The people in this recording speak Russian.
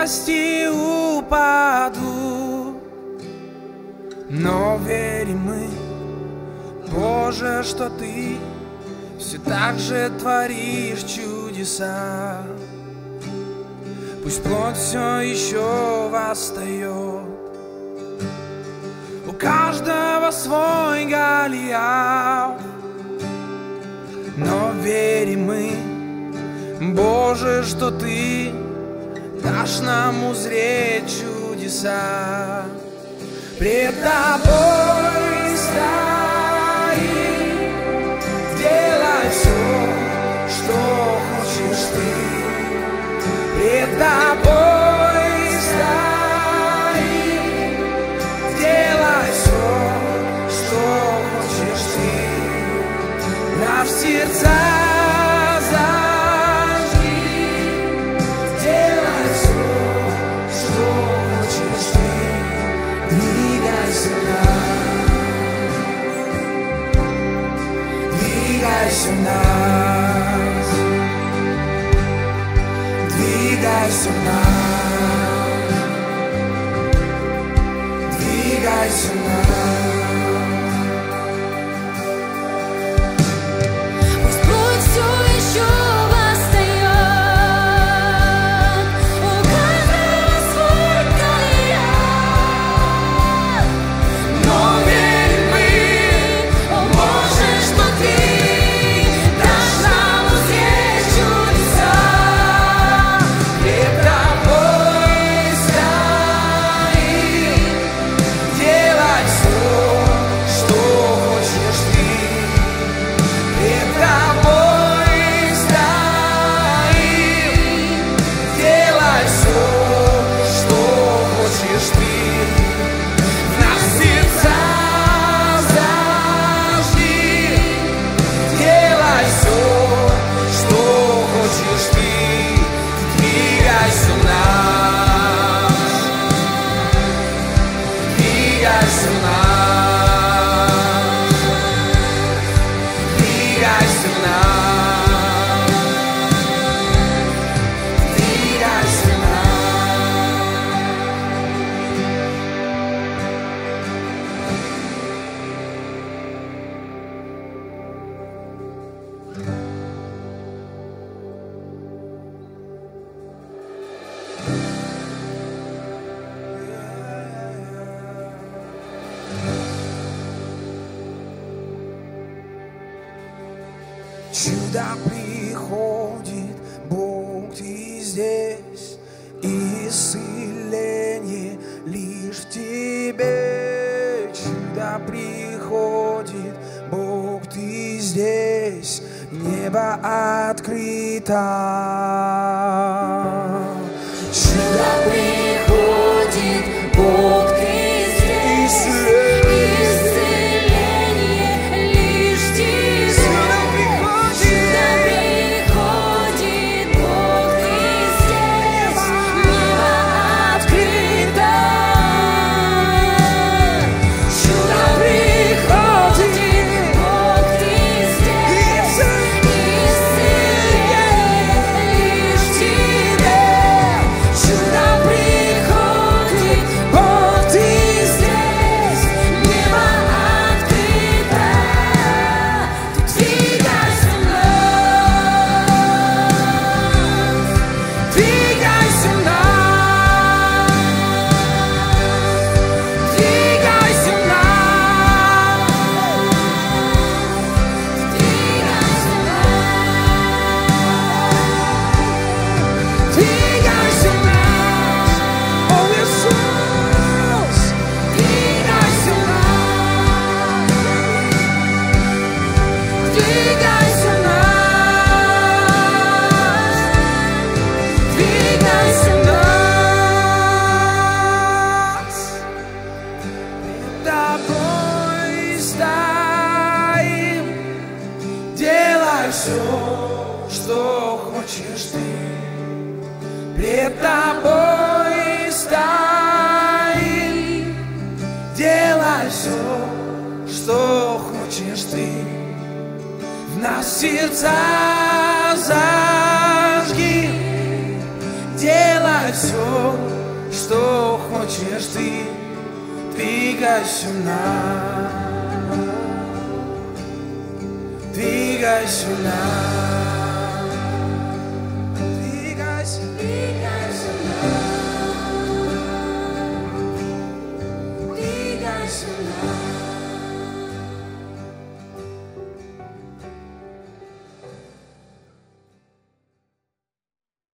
слабости упаду, но верим мы, Боже, что Ты все так же творишь чудеса. Пусть плоть все еще восстает, у каждого свой Голиаф, но верим мы, Боже, что Ты дашь нам узреть чудеса. Пред Тобой стоим, делай все, что хочешь Ты. Пред Тобой стоим, делай все, что хочешь Ты. Наш сердца двигайся в нас, двигайся в нас, двигайся в нас. Пусть плоть все еще восстает, у каждого свой Голиаф, но верим мы, о Боже, что Ты дашь нам узреть чудеса. Пред Тобой стоим, делай все, что хочешь Ты. Пред Тобой стоим, делай все, что хочешь Ты. В нас сердца зажги, делай все, что хочешь Ты. Двигайся в нас, двигайся в нас, двигайся в нас, двигайся в нас. Чудо приходит, Бог, Ты здесь, исцеление лишь в Тебе. Чудо приходит, Бог, Ты здесь, небо открыто. Чудо приходит, Бог, Ты здесь, исцеление лишь в Тебе. Чудо приходит, Бог, Ты здесь, небо открыто. Чудо приходит, Бог, Ты здесь, исцеление лишь в Тебе. Чудо приходит, Бог, Ты здесь, небо открыто. Двигайся в нас, двигайся в нас, двигайся в нас, двигайся в нас, двигайся в нас, о Иисус, двигайся в нас, двигайся в нас, двигайся в нас. Пред Тобой стоим, делай все, что хочешь Ты. Пред Тобой стоим, делай все, что хочешь Ты. В нас сердца зажги, делай делай все, что хочешь ты, двигайся нам, двигайся нам.